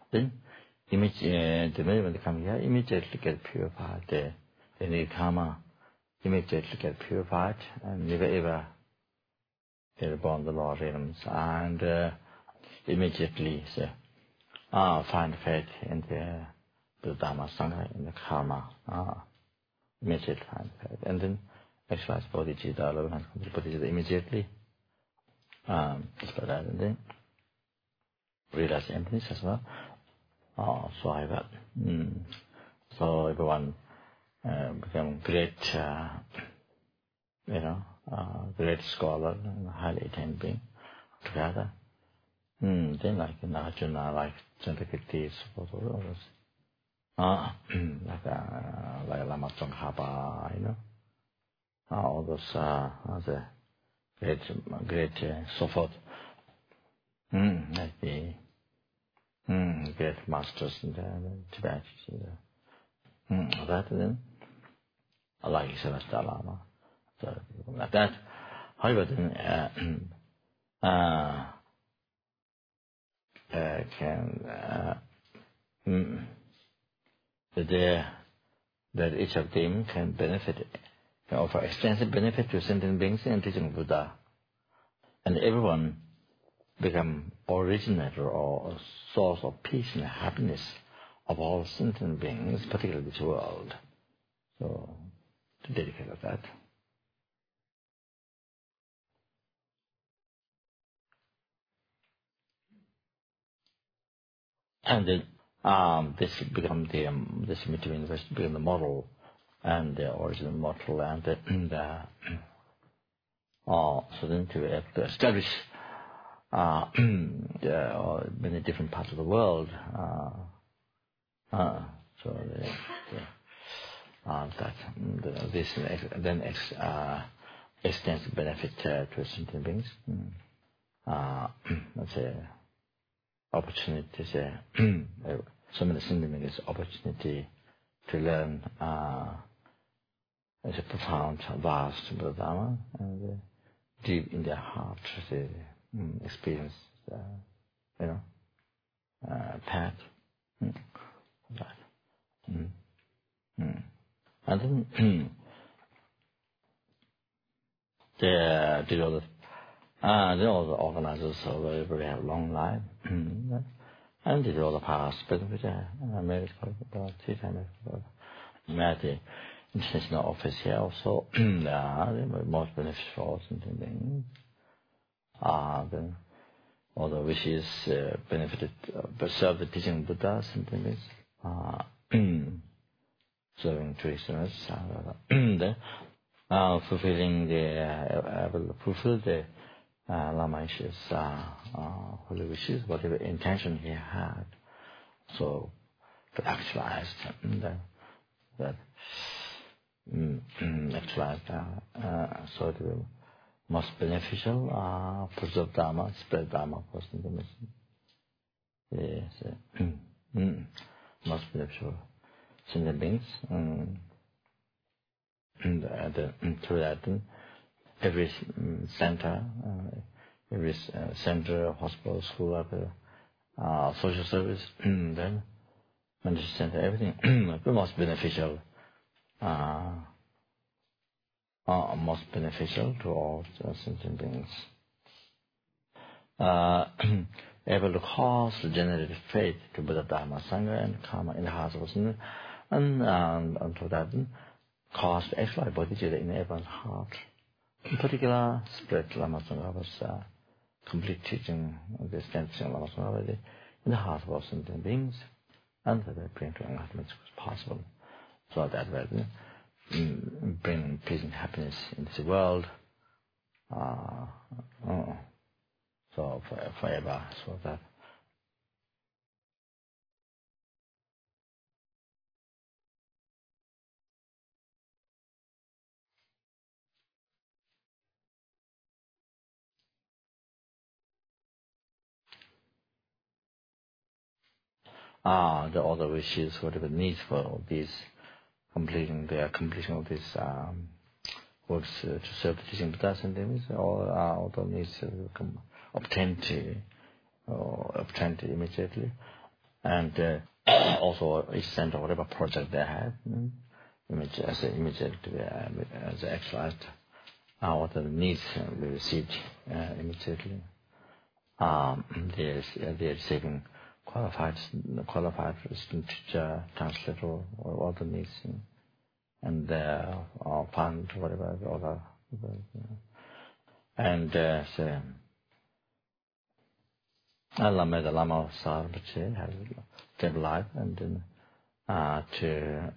Then the moment they come here, immediately get purified. Then the karma immediately get purified and never ever they're born the Lord realms and immediately find faith in the Dhamma Sangha, in the karma. Immediately find faith. And then actualize bodhicitta, loving and complete bodhicitta immediately. And then realize emptiness as well. So I got. So everyone become great, great scholar and highly attained being together. Then like in Arjuna, like Chandrakirti, suppose all those, like Lama Tsongkhapa, all those the great so forth. Like the great masters in the Tibet. That then, like Celestial Lama. So like that. However, then that each of them can benefit, can offer extensive benefit to sentient beings and teaching Buddha, and everyone become originator or source of peace and happiness of all sentient beings, particularly this world. So, to dedicate to that. And then, this become this between become the model and the original model, and so then to establish many different parts of the world. So this then extends benefit to sentient beings. Let's say opportunity. So many sentient beings opportunity to learn. It's a profound, vast Dhamma, and deep in their heart they experience, path. And then all the organizers very have long life, and did all the past benefit. Married about 3 times. Met the international office here also. The most beneficial things. Then all the wishes benefited, serve the teaching Buddha, something is serving traditionals, then fulfilling fulfill the Lama Ishi's holy wishes, whatever intention he had. So to actualize that actualize so the most beneficial, preserve Dharma, spread Dharma, person the mission. Yes, most beneficial sentient beings. Through that, every center, hospital, school, social service, then medical center, everything, the most beneficial. Most beneficial to all sentient beings. Able to cause the generative faith to Buddha, Dharma, Sangha, and karma in the hearts of us, and through that, cause actual bodhicitta in everyone's heart. In particular, spread Lama Tsongkhapa's complete teaching, the extent of Lama Tsongkhapa in the hearts of all sentient beings, and that they bring to enlightenment as possible. So that way, bring peace and happiness in this world. So forever. So that. The other wishes, whatever needs for these completion of these works to serve the teaching Buddha and things, all the needs to obtained immediately. And also each center, whatever project they have, immediately as actualized what the needs we received immediately. They're receiving qualified student teacher, translator, all the needs, and fund whatever the other. And so Allah made the Lama Sarbachi has lived life, and then to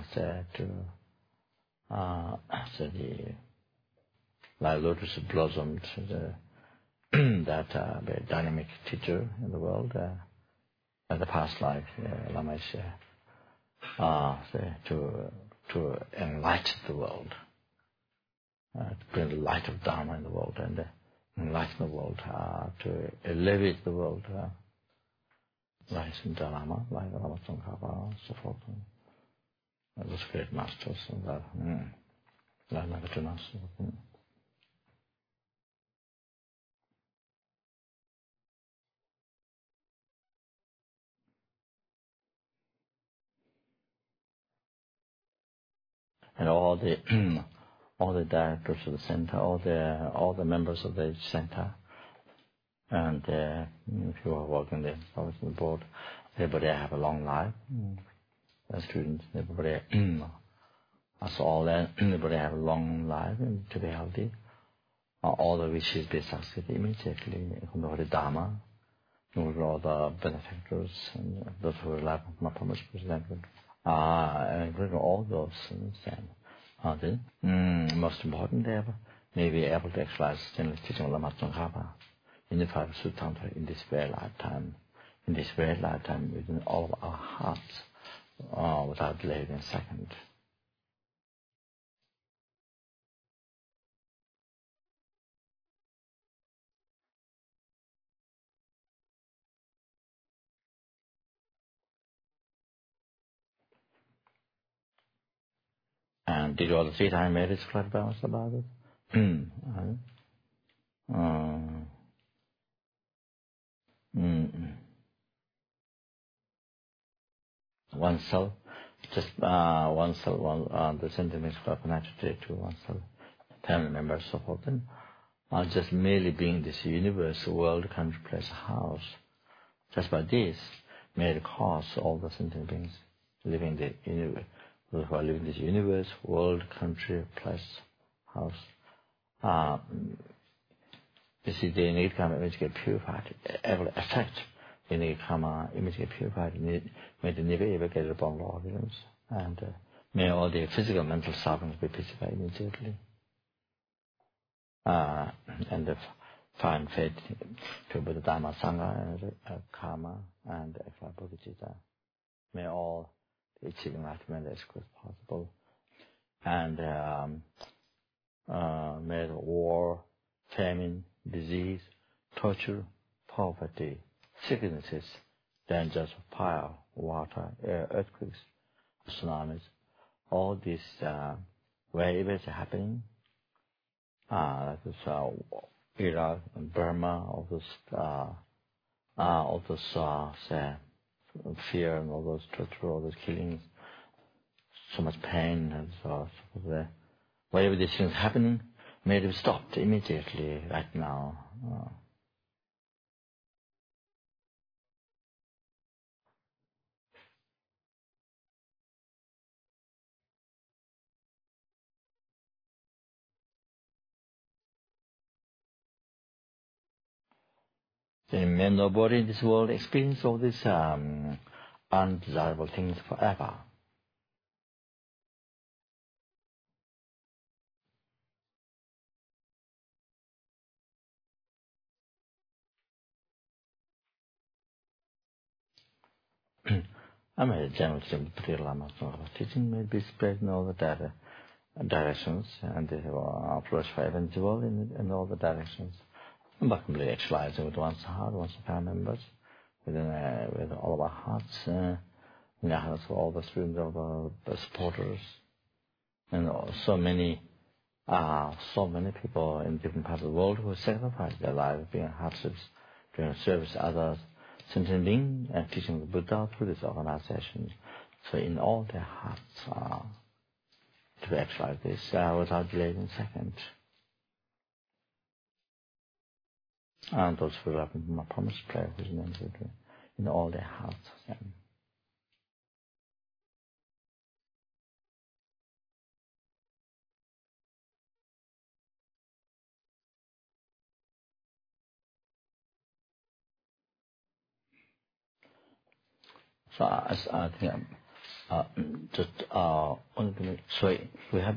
so the like lotus blossomed that very dynamic teacher in the world in the past life, Lama to enlighten the world, to bring the light of Dharma in the world and enlighten the world, to elevate the world, like Santa Lama, like Lama Tsongkhapa, so forth. Those great masters and like Nagarjuna. And all the directors of the center, all the members of the center, and if you are working there, on the board, everybody have a long life. The students, everybody, so all that, everybody have a long life and to be healthy. All the wishes be succeed immediately from the Dharma. All the benefactors and those who rely on promise presented. And bring all those things and most important ever, may be able to exercise stainless teaching of Lama Tsongkhapa in the five Suttanta in this very lifetime, within all of our hearts, without delaying a second. And did all the 3-time marriage flood balance about it? Oneself, just oneself, the sentiments of connected to oneself, family members, so forth, and just merely being this universe, world, country, place, house. Just by this, may it cause all the sentient beings living the universe, those who are living this universe, world, country, place, house. You see, the negative karma image get purified. Every effect the negative karma image get purified. May they never ever get upon law organisms. And may all the physical, mental sufferings be pacified immediately. And the find faith to Buddha Dharma Sangha and karma and extra bodhicitta. May all achieve enlightenment as quick as possible. And may the war, famine, disease, torture, poverty, sicknesses, dangers of fire, water, air, earthquakes, tsunamis, all these wherever it's happening, like this Iraq and Burma, all those fear and all those torture, all those killings, so much pain and so forth. Wherever these things happening, may it be stopped immediately, right now. Then may nobody in this world experience all these undesirable things forever. I mean, generally, Buddha Lama teaching may be spread in all the directions, and they have flourished forever in the world in all the directions. But completely actualizing with one's heart, one's family members, with all of our hearts, in the hearts of all the students, all the supporters, and so many people in different parts of the world who sacrifice their lives, being hardships, doing service to others, sentient being and teaching the Buddha through this organization. So in all their hearts to actualize this without delaying a second. And those who have my promise prayer, whose names we do, in all their hearts. So as I think, so we have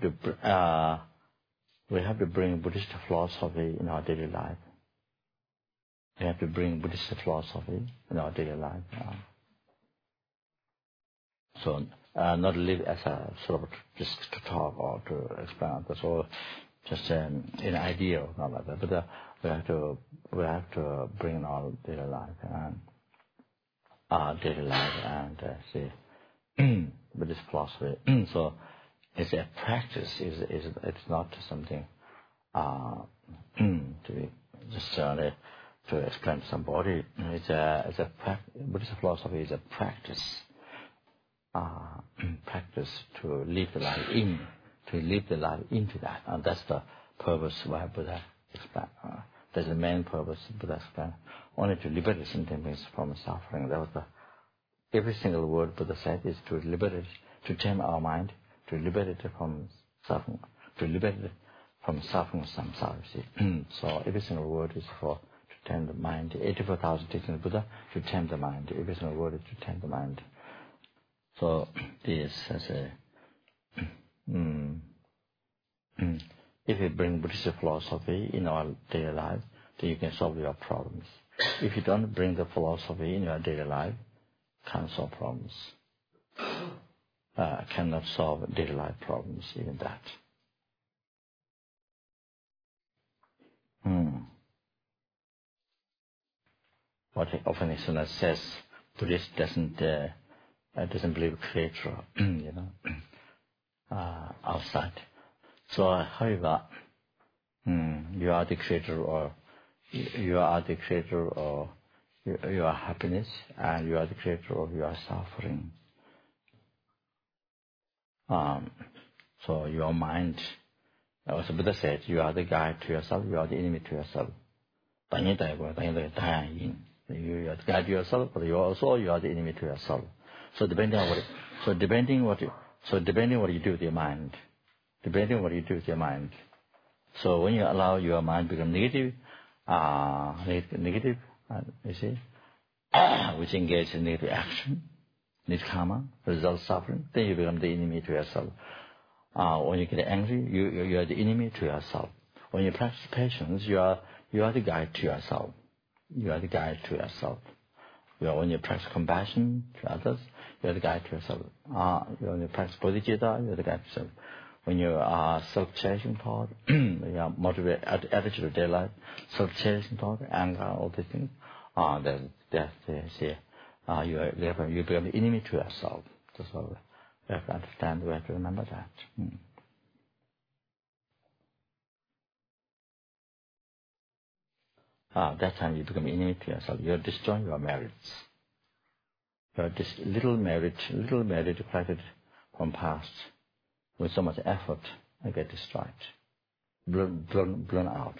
to bring Buddhist philosophy in our daily life. We have to bring Buddhist philosophy in our daily life. So not live as a sort of just to talk or to explain. That's all just an idea or not like that. But we have to bring in our daily life and see Buddhist philosophy. So it's a practice. It's not something to be just to explain to somebody. Buddhist philosophy is a practice. Practice to live the life into that, and that's the purpose why Buddha explained. That's the main purpose Buddha explained. Only to liberate sentient beings from suffering. That was every single word Buddha said is to liberate, to tame our mind, to liberate it from suffering, to liberate it from suffering samsara. So every single word is for to tame the mind. 84,000 teachings of Buddha to tame the mind. Every single word is to tame the mind. So this as a if you bring Buddhist philosophy in our daily life, then you can solve your problems. If you don't bring the philosophy in your daily life, can't solve problems. Cannot solve daily life problems, even that. What often is says, Buddhist doesn't believe creator, outside. So, however, you are the creator, or your happiness, and you are the creator of your suffering. So your mind, as Buddha said, you are the guide to yourself, you are the enemy to yourself. You are the guide to yourself, but you are the enemy to yourself. So depending what you do with your mind. So when you allow your mind to become negative, you see, which engage in negative action, negative karma, result suffering, then you become the enemy to yourself. When you get angry, you are the enemy to yourself. When you practice patience, you are the guide to yourself. When you practice compassion to others, you are the guide to yourself. When you practice bodhicitta, you are the guide to yourself. When you are self-cherishing thought, you are motivated attitude of daily life, self-cherishing thought, anger, all these things, you become the enemy to yourself. That's what we have to understand. We have to remember that. That time you become enemy to yourself. You are destroying your merits. Your little merit collected from past with so much effort, I get destroyed, blown out.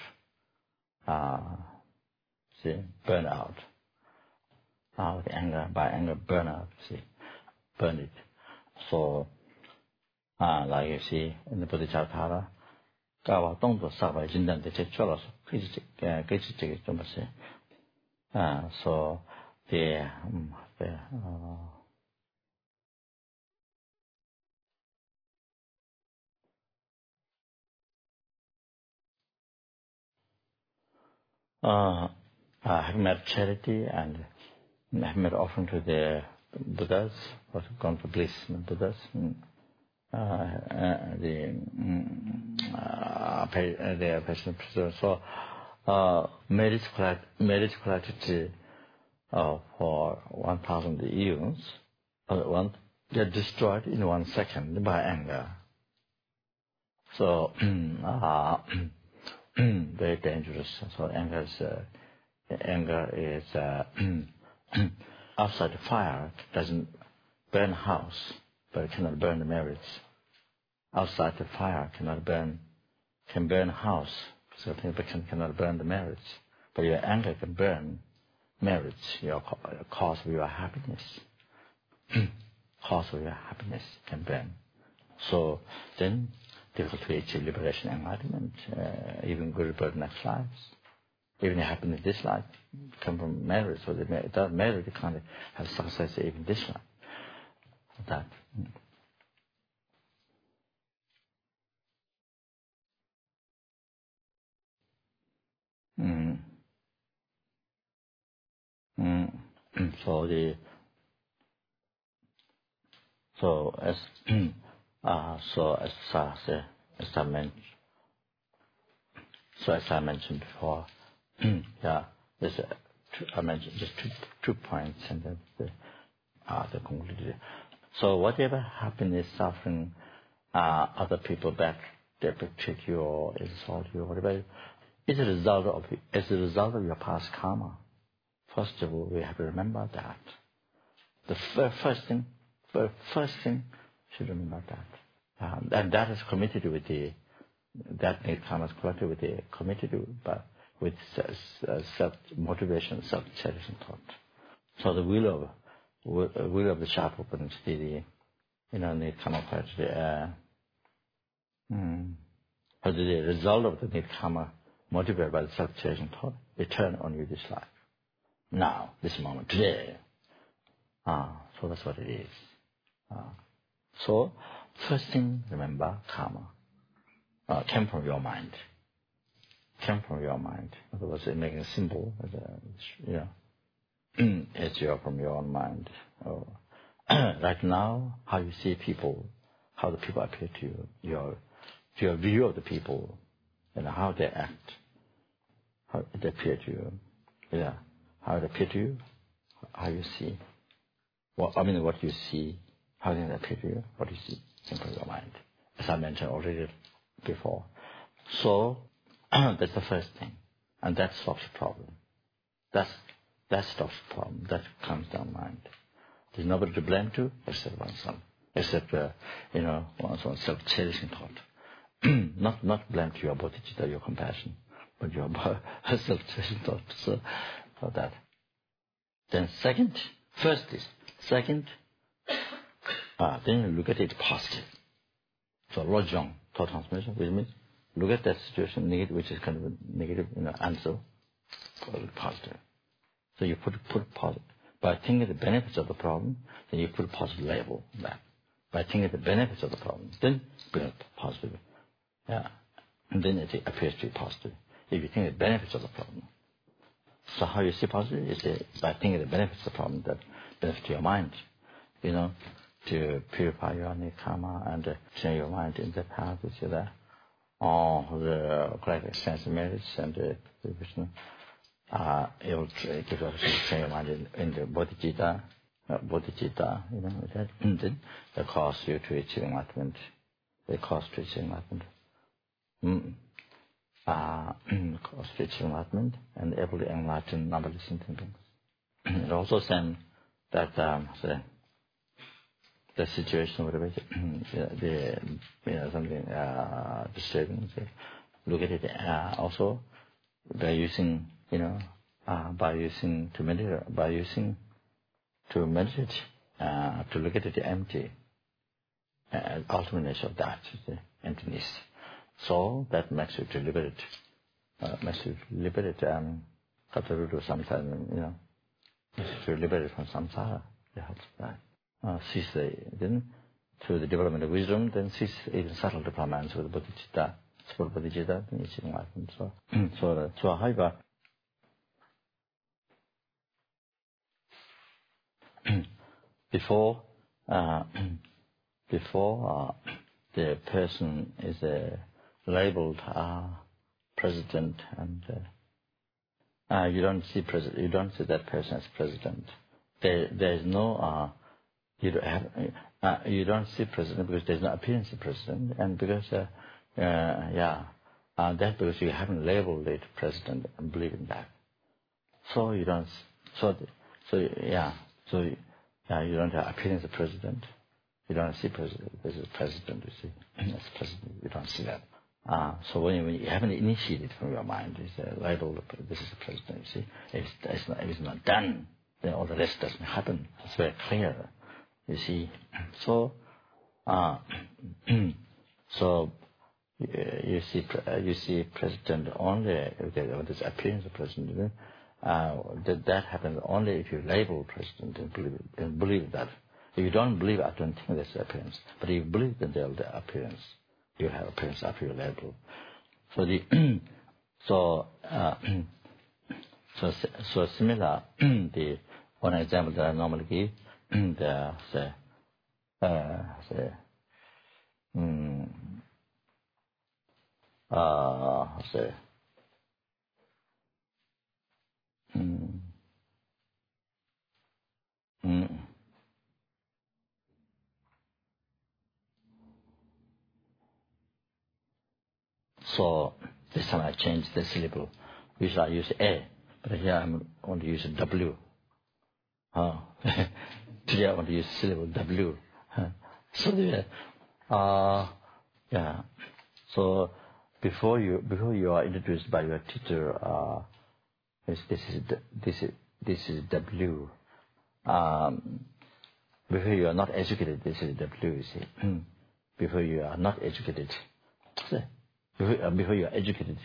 Burn out. With anger, by anger, burn out. Burn it. So, like you see in the Bodhichartara, 가와 동도 사바 진단데 제출어서 그지 좀 보세요. So the have made charity and have made offering to the Buddhas, or gone to bliss Buddhas. The patient. So marriage collected for 1,000 years, get destroyed in 1 second by anger. So very dangerous. So anger is outside the fire doesn't burn house, but it cannot burn the marriage. Outside the fire can burn house, so but cannot burn the marriage. But your anger can burn marriage, your cause of your happiness. Cause of your happiness can burn. So then difficult to achieve liberation and enlightenment, even good birth next lives. Even happiness this life come from marriage, so that marriage can't have success even this life. That. As I mentioned before, I mentioned just two points, and then the conclusion. So whatever happiness, suffering, other people back they treat you or insult you or whatever, is a result of your past karma. First of all, we have to remember that. The first thing, should remember that. And that is committed with that karma is collected with with self-motivation, self-cherishing thought. So the will of the sharp opponent, need karma collected. But the result of the need karma motivated by the self-cherishing thought, return on you this life. Now, this moment, today. So that's what it is. So, first thing, remember, karma came from your mind. Came from your mind. In other words, making it simple, it's from your own mind. Right now, how you see people, how the people appear to you, your view of the people, and how they act, how they appear to you, how they appear to you, how you see. What you see, how they appear to you, what you see, came from your mind. As I mentioned already before. So, that's the first thing. And that solves the problem. That stops the problem. That comes down mind. There's nobody to blame to except oneself. Except, one's self-cherishing thought. Not blame to your bodhicitta, your compassion, but your self-cherishing thought. So, for that. Then second, then you look at it positive. So Lojong, thought transformation, which means look at that situation, negative, which is kind of a negative, answer, positive. So you put positive. By thinking of the benefits of the problem, then you put a positive label on that. By thinking of the benefits of the problem, then bring it positive. Yeah. And then it appears to be positive. If you think of the benefits of the problem. So how you see positive is by thinking of the benefits of the problem, that benefit to your mind, to purify your karma and train your mind in the path which is there. The correct experience of marriage and the Krishna able to train your mind in the bodhicitta, that cause you to achieve enlightenment. They cause to achieve enlightenment. Cause to achieve enlightenment and able to enlighten numberless things. It also said that the situation, whatever, something disturbing. Look at it also by using, to meditate, to look at the empty. Ultimate nature of that is the emptiness. So that makes you to liberate. Katarudu samsara, to liberate from samsara. Then through the development of wisdom, then cease even subtle defilements with bodhicitta, support bodhicitta, then you see enlightenment. So however, before the person is labeled president, and you don't see that person as president. There is no you don't see president because there's no appearance of president, and because that's because you haven't labeled it president and believe in that. So you don't. So So you don't have appearance of president. You don't see president. This is president. You see, as president, you don't see that. So when you haven't initiated from your mind, it's a label. This is the president. You see, if it's not done, then all the rest doesn't happen. It's very clear. You see, so you see president only or this appearance of president. That happens only if you label president and believe that. If you don't believe, I don't think that's the appearance. But if you believe that there's the appearance, you have appearance after your label. So similar. The one example that I normally give, So this time I changed the syllable. Usually I use A, but here I want to use W. Today I want to use syllable W. So before you are introduced by your teacher, this is W. Before you are not educated, this is W. You see, before you are not educated, before you are educated,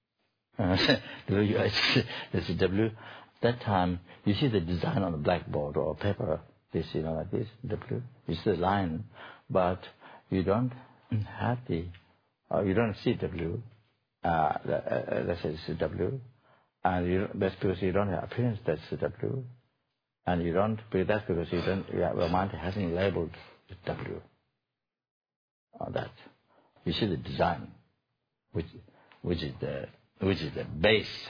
this is W. That time you see the design on the blackboard or paper. This, like this W. You see the line, but you don't have you don't see W. Let's say this is W, and that's because you don't have appearance. That's W, and you don't. That's because you don't. Your mind hasn't labeled W. That you see the design, which is the base,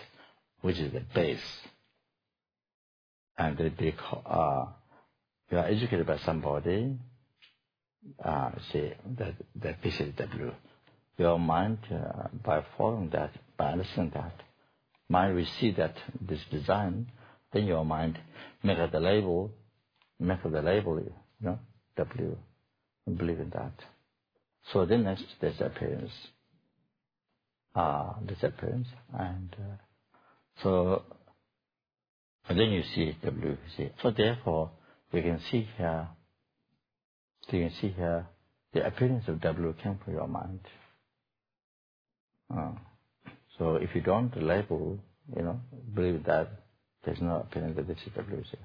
and you are educated by somebody. Say that this is W. Your mind, by following that, by understanding that, mind will see that this design. Then your mind make the label, W, and believe in that. So then next there's appearance. And then you see W. See. So therefore, you can see here. The appearance of W came from your mind. So if you don't label, believe that there's no appearance of this is W. See.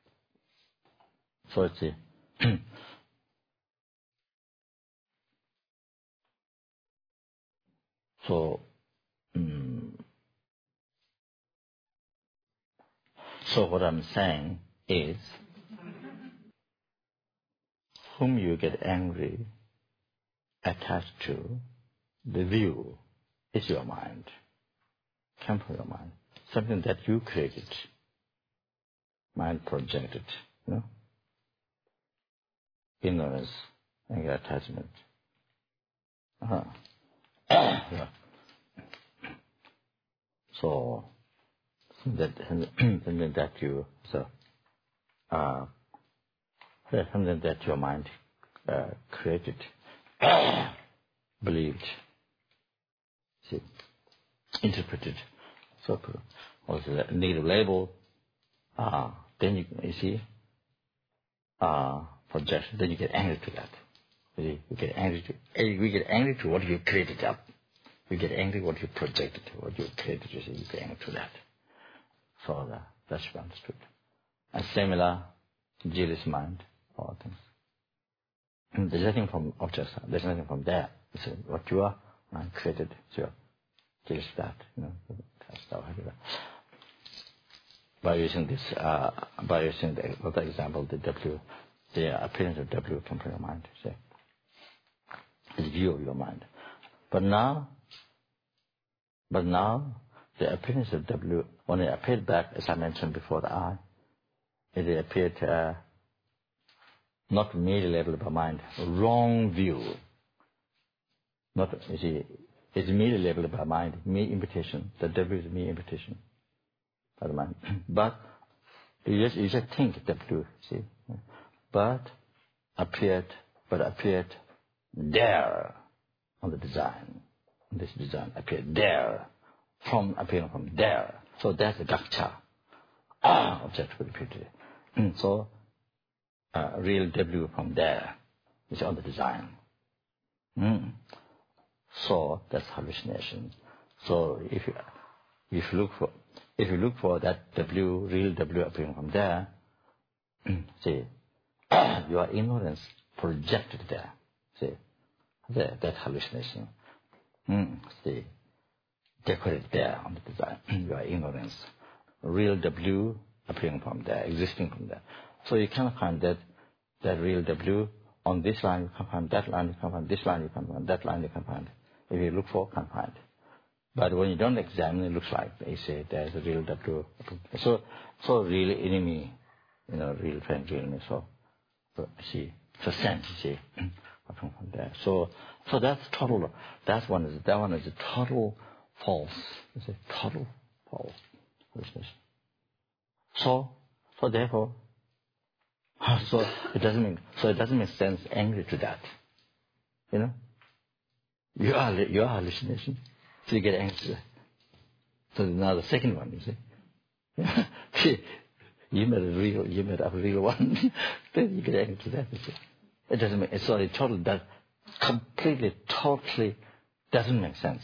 So it's So what I'm saying is, whom you get angry, attached to, the view is your mind, come from your mind, something that you created, mind projected, ignorance and attachment. So something that your mind created, believed, see, interpreted. So also the negative label. Then you see projection. Then you get angry to that. We get angry to what you created up. We get angry what you projected, what you created. You see, you get angry to that. So that should be understood. And similar, jealous mind, all things. There's nothing from objects. There's nothing from there. It's what you are created. So jealous that. That's how I do that. By using the other example, the W, the appearance of W comes from your mind. See, it's view of your mind. But now, the appearance of W, when it appeared back, as I mentioned before, the I, it appeared not merely labeled by mind, wrong view. It's merely labeled by mind, mere imitation. The W is mere imitation by the mind. But You just think W, see, but appeared there on the design. This design appeared there, appearing from there. So that's the gaksha, object repeated. So real W from there is on the design. So that's hallucination. So if you look for that W, real W appearing from there, see, your ignorance projected there. See, that hallucination. See, decorated there on the design. Your ignorance, real W appearing from there, existing from there. So you cannot find that real W on this line. You can find that line. You can find this line. You can find that line. You can find. If you look for, can't find. But when you don't examine, it looks like they say there's a real W. So real enemy, real friend, real enemy. So see, so sense, see, from there. So that's total. That one is a total false. It's a total false. So therefore, it doesn't make sense angry to that. You are hallucination. So you get angry. So now the second one, you see. You made up a real one. Then you get angry to that, you see. It doesn't make that completely, totally doesn't make sense.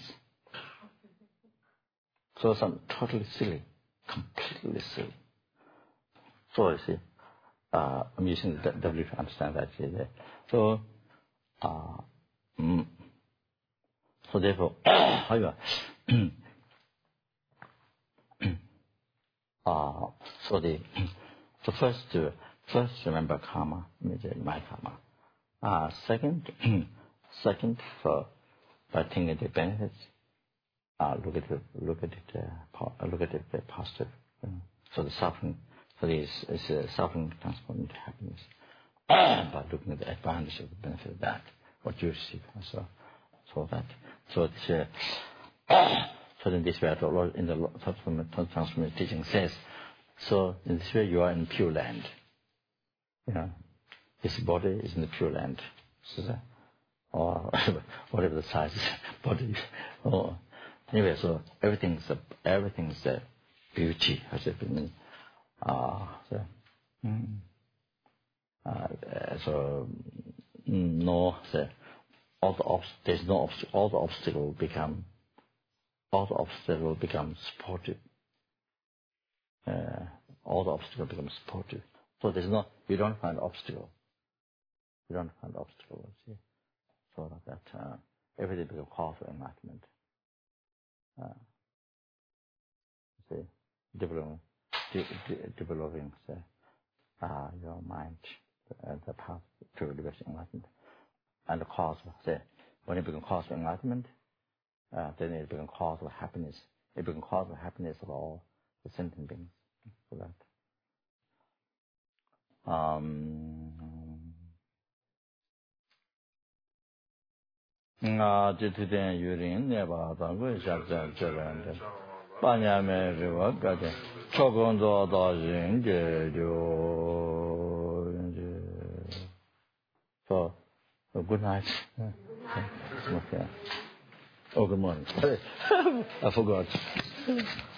So some totally silly. Completely silly. So you see, I'm using the W to understand that. So therefore, however, first remember karma, my karma. Second, by thinking the benefits, look at it positive. So the suffering, suffering transformed into happiness. By looking at the advantage of the benefit of that, what you receive. So in this way, in the transformation teaching says, so in this way you are in pure land. This body is in the pure land. Or whatever the size of body. Anyway, so everything's a beauty, as it means. There's no obstacle. All the obstacles become supportive. All the obstacles become supportive. So you don't find obstacle. See? So that everything becomes cause for enlightenment. See, developing your mind, the path to liberation enlightenment. And the cause, when it becomes cause for enlightenment, then it becomes cause of happiness. It becomes cause of happiness of all the sentient beings. So that. Jitiden yurin neba dangu shabzan chalande. Panyame riva gade. Chogondo dajin gejo. So, good night. Okay. Oh, good morning. I forgot.